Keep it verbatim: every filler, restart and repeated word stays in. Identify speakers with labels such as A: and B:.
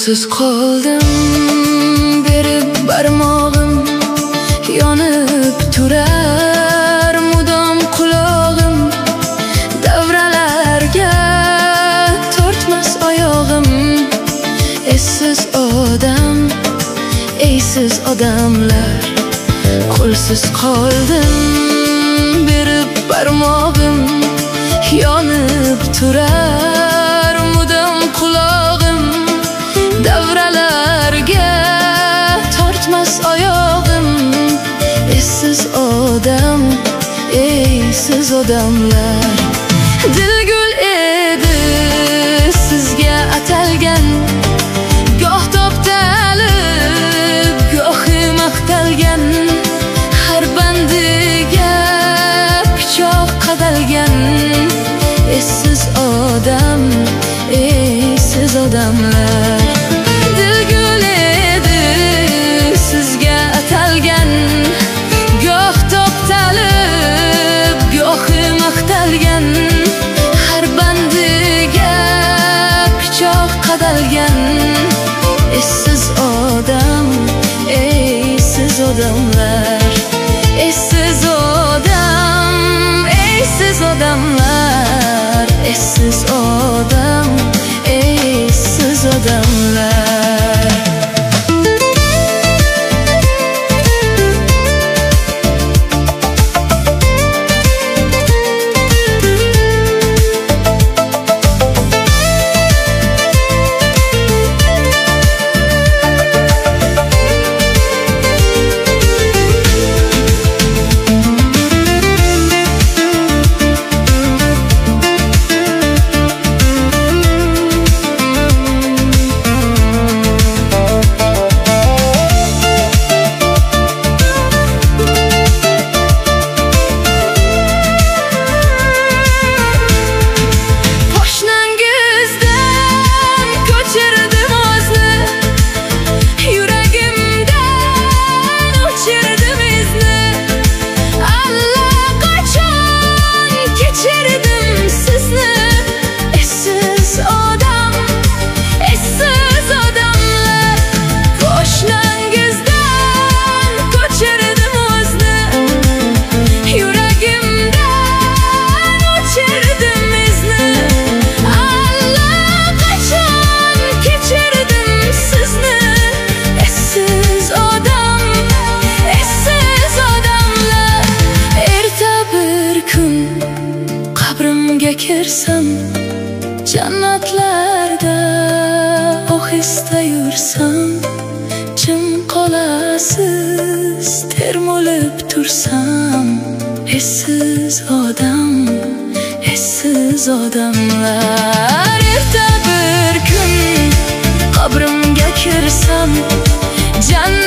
A: Qo'lsiz qoldim, berib barmog'im yonib turar mudom qulog'im, davralarga tortmas oyog'im. Essiz odam, eysiz odamlar, qo'lsiz qoldim, berib barmog'im yonib turar mudom qulog'im, davralarga tortmas oyog'im. Essiz odam, eysiz odamlar. Dil gul edi sizga atalgan, goh toptalib, gohi maqtalgan, har bandiga pichoq qadalgan. Essiz odam, eysiz odamlar. Dil gul edi sizga atalgan, goh toptalib, gohi maqtalgan, har bandiga pichoq qadalgan. Essiz odam, eysiz odamlar. Essiz odam, eysiz odamlar. Essiz odam, eysiz odamlar. Kirsam jannatlarda ohista yursam, jim qolasiz termulib tursam. Essiz odam, essiz odamlar. Erta bir kun qabrimga kirsam, jannat